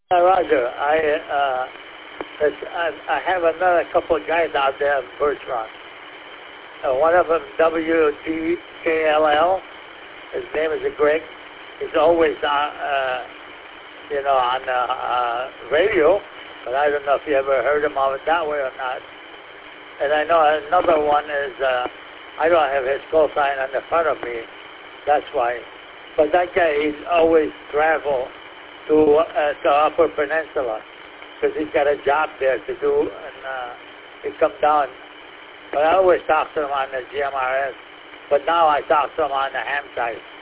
Roger. I have another couple of guys out there in Birch Run. One of them, WDKLL. His name is Greg. He's always on, on the radio, but I don't know if you ever heard him of it that way or not. And I know another one is, I don't have his call sign on the front of me. That's why. But that guy, he's always travel to Upper Peninsula because he's got a job there to do, and he come down. But I always talk to him on the GMRS. But now I talk to him on the ham side.